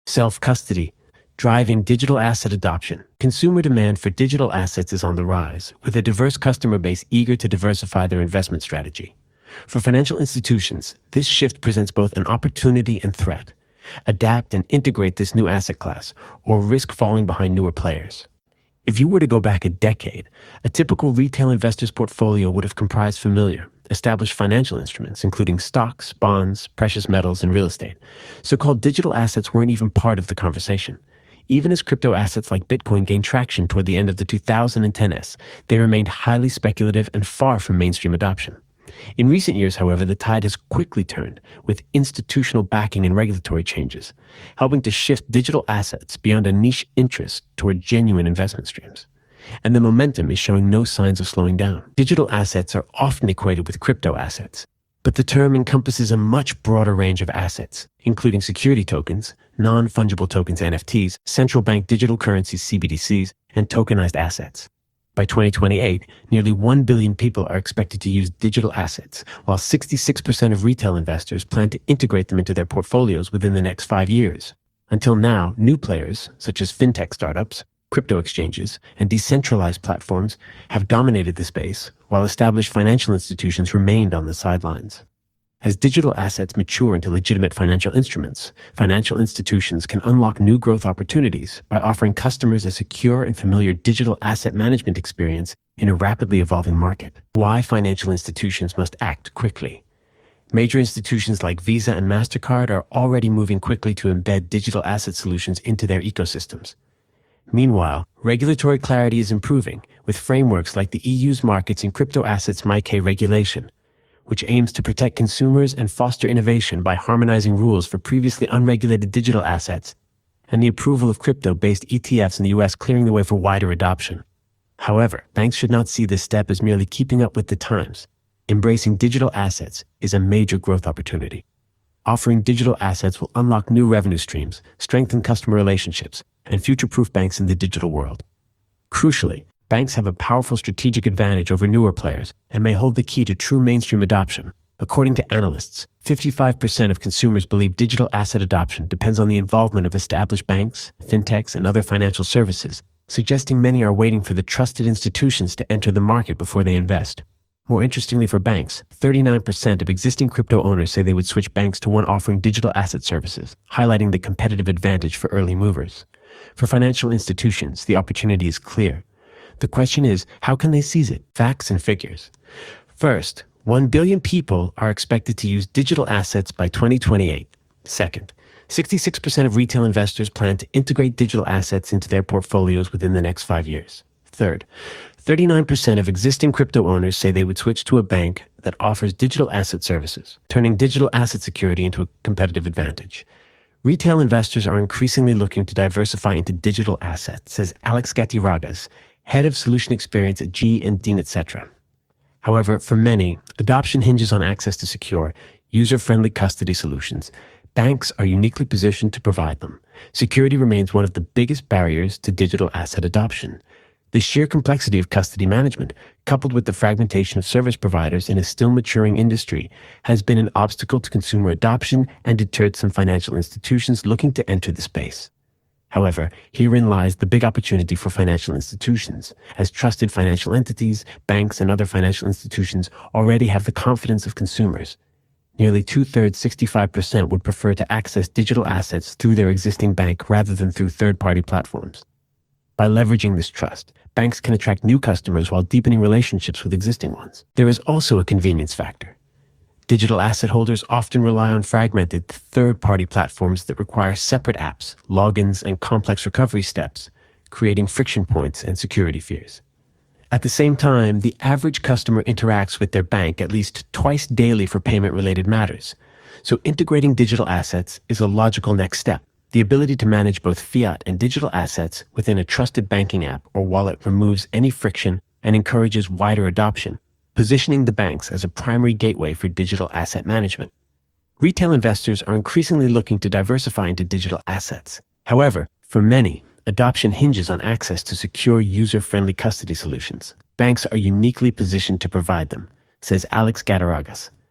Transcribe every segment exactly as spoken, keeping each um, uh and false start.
Self-custody, driving digital asset adoption. Consumer demand for digital assets is on the rise, with a diverse customer base eager to diversify their investment strategy. For financial institutions, this shift presents both an opportunity and threat. Adapt and integrate this new asset class, or risk falling behind newer players. If you were to go back a decade, a typical retail investor's portfolio would have comprised familiar, established financial instruments, including stocks, bonds, precious metals, and real estate. So-called digital assets weren't even part of the conversation. Even as crypto assets like Bitcoin gained traction toward the end of the two thousand tens, they remained highly speculative and far from mainstream adoption. In recent years, however, the tide has quickly turned, with institutional backing and regulatory changes, helping to shift digital assets beyond a niche interest toward genuine investment streams. And the momentum is showing no signs of slowing down. Digital assets are often equated with crypto assets, but the term encompasses a much broader range of assets, including security tokens, non-fungible tokens N F Ts, central bank digital currencies C B D Cs, and tokenized assets. By twenty twenty-eight, nearly one billion people are expected to use digital assets, while sixty-six percent of retail investors plan to integrate them into their portfolios within the next five years. Until now, new players, such as fintech startups, crypto exchanges, and decentralized platforms have dominated the space, while established financial institutions remained on the sidelines. As digital assets mature into legitimate financial instruments, financial institutions can unlock new growth opportunities by offering customers a secure and familiar digital asset management experience in a rapidly evolving market. Why financial institutions must act quickly. Major institutions like Visa and MasterCard are already moving quickly to embed digital asset solutions into their ecosystems. Meanwhile, regulatory clarity is improving, with frameworks like the E U's Markets in Crypto Assets MiCA regulation, which aims to protect consumers and foster innovation by harmonizing rules for previously unregulated digital assets, and the approval of crypto-based E T Fs in the U S clearing the way for wider adoption. However, banks should not see this step as merely keeping up with the times. Embracing digital assets is a major growth opportunity. Offering digital assets will unlock new revenue streams, strengthen customer relationships, and future-proof banks in the digital world. Crucially, banks have a powerful strategic advantage over newer players and may hold the key to true mainstream adoption. According to analysts, fifty-five percent of consumers believe digital asset adoption depends on the involvement of established banks, fintechs, and other financial services, suggesting many are waiting for the trusted institutions to enter the market before they invest. More interestingly for banks, thirty-nine percent of existing crypto owners say they would switch banks to one offering digital asset services, highlighting the competitive advantage for early movers. For financial institutions, the opportunity is clear. The question is, how can they seize it? Facts and figures. First, one billion people are expected to use digital assets by twenty twenty-eight. Second, sixty-six percent of retail investors plan to integrate digital assets into their portfolios within the next five years. Third, thirty-nine percent of existing crypto owners say they would switch to a bank that offers digital asset services, turning digital asset security into a competitive advantage. Retail investors are increasingly looking to diversify into digital assets, says Alex Gatiragas, head of solution experience at G and Dean, et cetera. However, for many, adoption hinges on access to secure, user-friendly custody solutions. Banks are uniquely positioned to provide them. Security remains one of the biggest barriers to digital asset adoption. The sheer complexity of custody management, coupled with the fragmentation of service providers in a still maturing industry, has been an obstacle to consumer adoption and deterred some financial institutions looking to enter the space. However, herein lies the big opportunity for financial institutions, as trusted financial entities, banks, and other financial institutions already have the confidence of consumers. Nearly two-thirds, sixty-five percent, would prefer to access digital assets through their existing bank rather than through third-party platforms. By leveraging this trust, banks can attract new customers while deepening relationships with existing ones. There is also a convenience factor. Digital asset holders often rely on fragmented third-party platforms that require separate apps, logins, and complex recovery steps, creating friction points and security fears. At the same time, the average customer interacts with their bank at least twice daily for payment-related matters, so integrating digital assets is a logical next step. The ability to manage both fiat and digital assets within a trusted banking app or wallet removes any friction and encourages wider adoption, positioning the banks as a primary gateway for digital asset management. Retail investors are increasingly looking to diversify into digital assets. However, for many, adoption hinges on access to secure, user-friendly custody solutions. Banks are uniquely positioned to provide them, says Alex Gatiragas,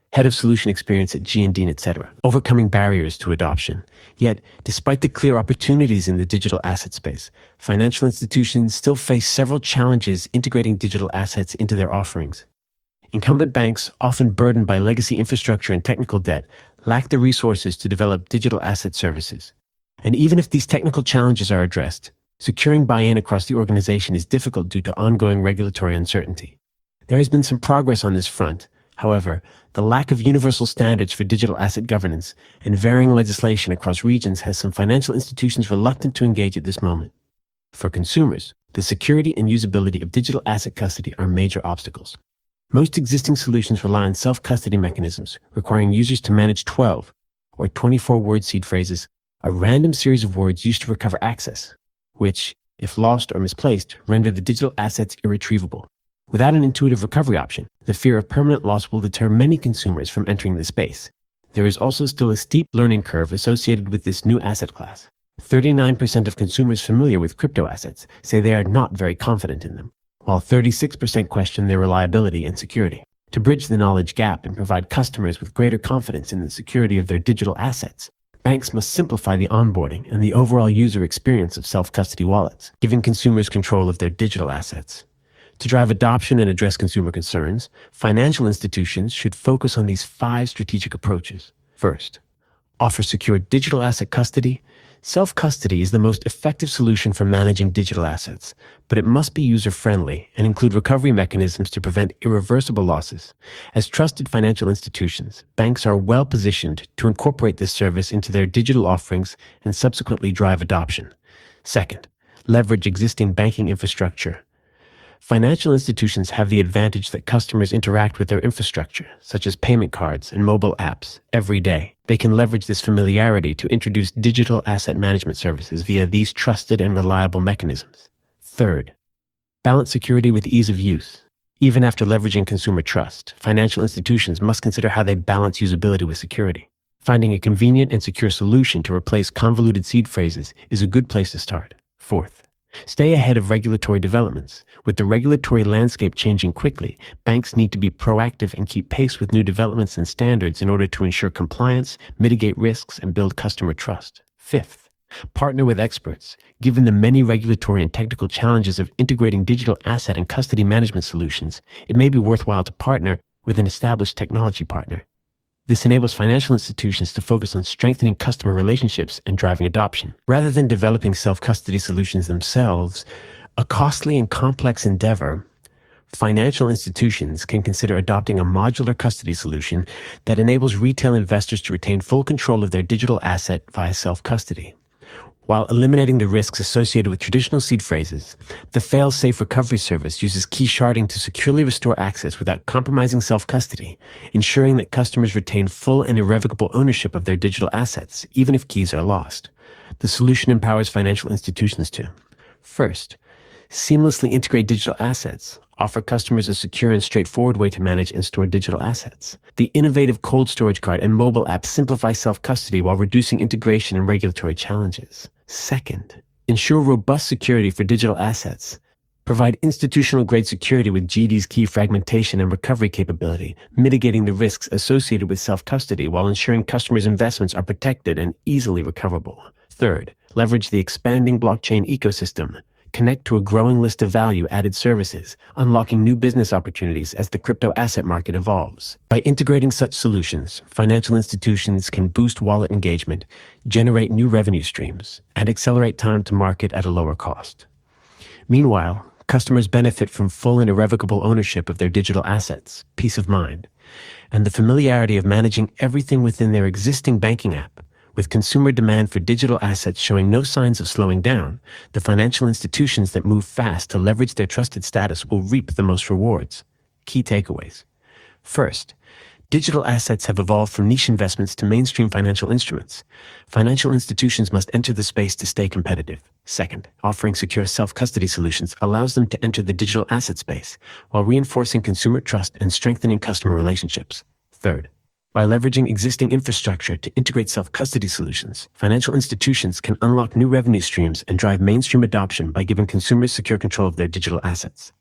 head of solution experience at G and Dean, et cetera, overcoming barriers to adoption. Yet, despite the clear opportunities in the digital asset space, financial institutions still face several challenges integrating digital assets into their offerings. Incumbent banks, often burdened by legacy infrastructure and technical debt, lack the resources to develop digital asset services. And even if these technical challenges are addressed, securing buy-in across the organization is difficult due to ongoing regulatory uncertainty. There has been some progress on this front. However, the lack of universal standards for digital asset governance and varying legislation across regions has some financial institutions reluctant to engage at this moment. For consumers, the security and usability of digital asset custody are major obstacles. Most existing solutions rely on self-custody mechanisms, requiring users to manage twelve or twenty-four word seed phrases, a random series of words used to recover access, which, if lost or misplaced, render the digital assets irretrievable. Without an intuitive recovery option, the fear of permanent loss will deter many consumers from entering the space. There is also still a steep learning curve associated with this new asset class. thirty-nine percent of consumers familiar with crypto assets say they are not very confident in them, while thirty-six percent question their reliability and security. To bridge the knowledge gap and provide customers with greater confidence in the security of their digital assets, banks must simplify the onboarding and the overall user experience of self-custody wallets, giving consumers control of their digital assets. To drive adoption and address consumer concerns, financial institutions should focus on these five strategic approaches. First, offer secure digital asset custody. Self-custody is the most effective solution for managing digital assets, but it must be user-friendly and include recovery mechanisms to prevent irreversible losses. As trusted financial institutions, banks are well positioned to incorporate this service into their digital offerings and subsequently drive adoption. Second, leverage existing banking infrastructure. Financial institutions have the advantage that customers interact with their infrastructure, such as payment cards and mobile apps, every day. They can leverage this familiarity to introduce digital asset management services via these trusted and reliable mechanisms. Third, balance security with ease of use. Even after leveraging consumer trust, financial institutions must consider how they balance usability with security. Finding a convenient and secure solution to replace convoluted seed phrases is a good place to start. Fourth, stay ahead of regulatory developments. With the regulatory landscape changing quickly, banks need to be proactive and keep pace with new developments and standards in order to ensure compliance, mitigate risks, and build customer trust. Fifth, partner with experts. Given the many regulatory and technical challenges of integrating digital asset and custody management solutions, it may be worthwhile to partner with an established technology partner. This enables financial institutions to focus on strengthening customer relationships and driving adoption. Rather than developing self-custody solutions themselves, a costly and complex endeavor, financial institutions can consider adopting a modular custody solution that enables retail investors to retain full control of their digital asset via self-custody. While eliminating the risks associated with traditional seed phrases, the fail-safe recovery service uses key sharding to securely restore access without compromising self-custody, ensuring that customers retain full and irrevocable ownership of their digital assets, even if keys are lost. The solution empowers financial institutions to, first, seamlessly integrate digital assets, offer customers a secure and straightforward way to manage and store digital assets. The innovative cold storage card and mobile app simplify self-custody while reducing integration and regulatory challenges. Second, ensure robust security for digital assets. Provide institutional-grade security with G D's key fragmentation and recovery capability, mitigating the risks associated with self-custody while ensuring customers' investments are protected and easily recoverable. Third, leverage the expanding blockchain ecosystem. Connect to a growing list of value-added services, unlocking new business opportunities as the crypto asset market evolves. By integrating such solutions, financial institutions can boost wallet engagement, generate new revenue streams, and accelerate time to market at a lower cost. Meanwhile, customers benefit from full and irrevocable ownership of their digital assets, peace of mind, and the familiarity of managing everything within their existing banking app. With consumer demand for digital assets showing no signs of slowing down, the financial institutions that move fast to leverage their trusted status will reap the most rewards. Key takeaways. First, digital assets have evolved from niche investments to mainstream financial instruments. Financial institutions must enter the space to stay competitive. Second, offering secure self-custody solutions allows them to enter the digital asset space while reinforcing consumer trust and strengthening customer relationships. Third, by leveraging existing infrastructure to integrate self-custody solutions, financial institutions can unlock new revenue streams and drive mainstream adoption by giving consumers secure control of their digital assets.